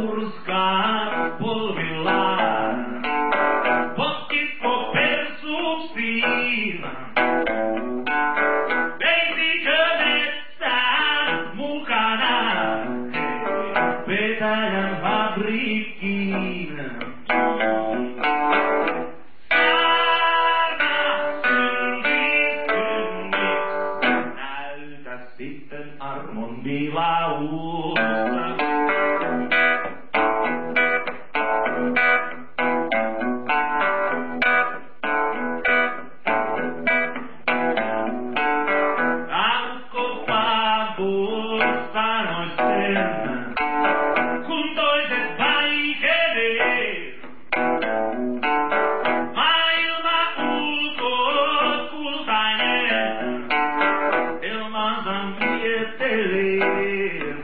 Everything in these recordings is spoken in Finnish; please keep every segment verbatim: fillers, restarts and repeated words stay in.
purskaa polvillaan. Potkitko persuksiin? Veisikö metsään mukana vetäjän fabrikkiin? Sitten armon vilaus. Tarkko Paavus sanoi sen, kun toiset vaikenee. Maailma ulkoa kultainen, ilmansa miettelee.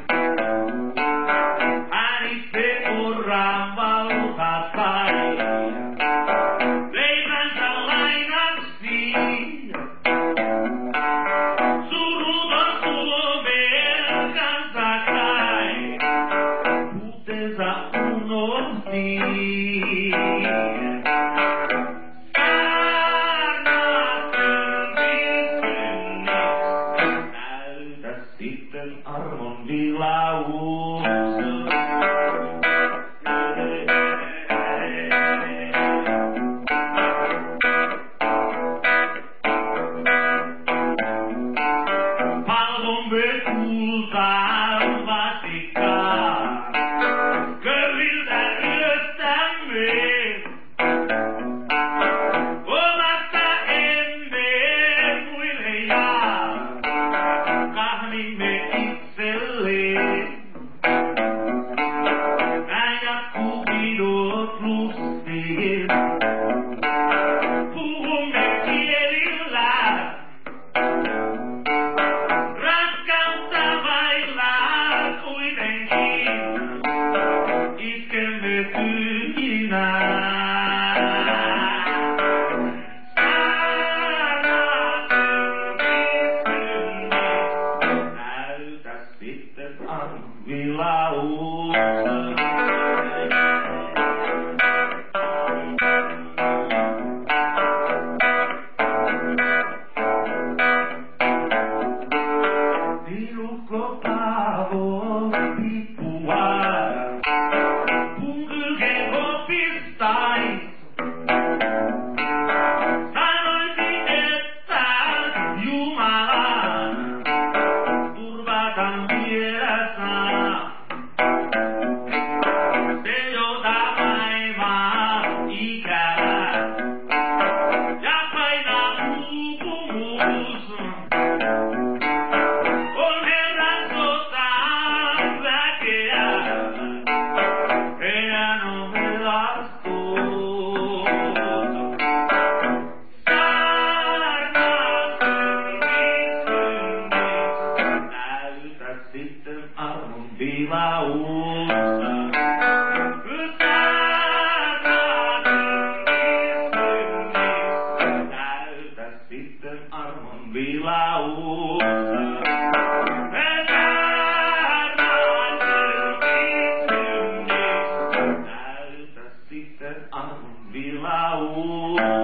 Hän itse urraa valtatai, leipänsä lainaksi. Suruton Suomen kansa kai, puuteensa unohti. Sitten armon vilaus. Palvomme kultaa vasikkaa, körviltä ryöstämme. Omasta emme muille jaa, kahmimme itselleen. Näin jatkuu pidot lustiin. Puhumme kielillä, rakkautta vailla kuitenkin. Iskemme tyhjinään. Sitten armon vilaus. Viruko Paavo tippua, punkylkeen kopistais. Sanoisin, että Jumalan turvataan vielä saa. Se jota vaivaa ikävä ja painaa uupumus. On Herran sotaan väkeä, heidän on pelastus. Näytä sitten armon vilaus. Näytä sitten armon vilaus. Näytä sitten armon vilaus.